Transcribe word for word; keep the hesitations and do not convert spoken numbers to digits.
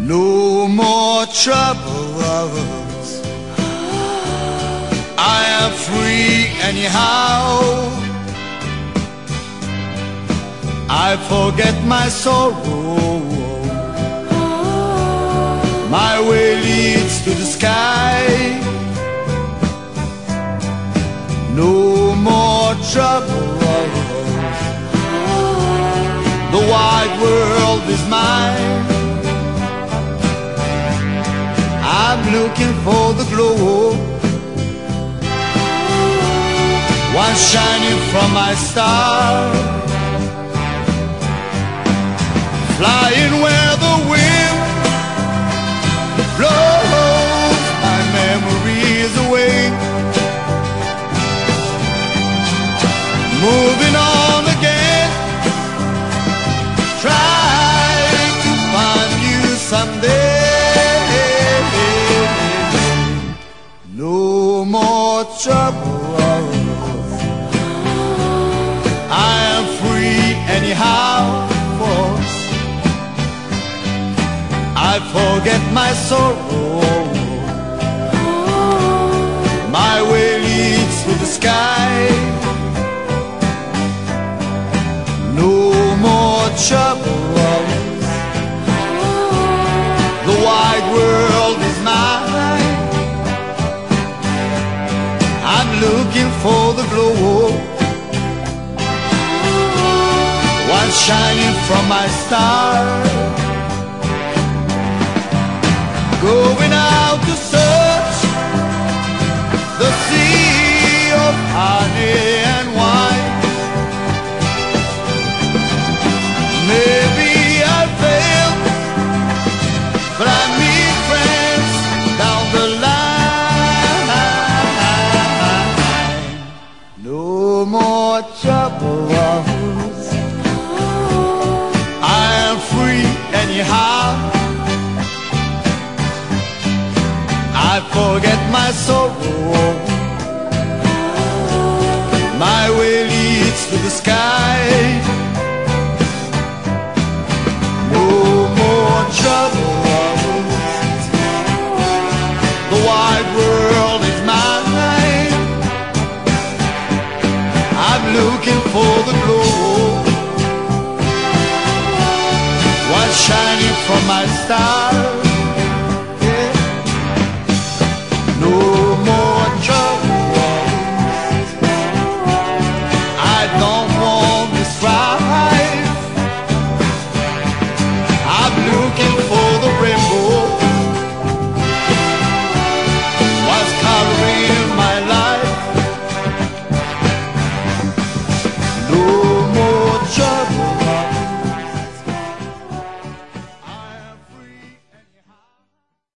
No more troubles, I am free anyhow. I forget my sorrow, my way leads to the sky. No more troubles, the wide world is mine. I'm looking for the glow, one shining from my star, flying where the wind blows my memories away, moving on again, trying to find you someday. No more troubles, I am free anyhow, folks. I forget my sorrow, my way leads to the sky. No more troubles, the wide world is mine. I'm looking for the glow, one shining from my star, going out to search the sea of honey and wine. Maybe I failed, but I meet friends down the line. No more troubles, I am free anyhow. I forget my sorrow, my way leads to the sky. No more troubles, the wide world is mine. I'm looking for the glow, one shining from my star.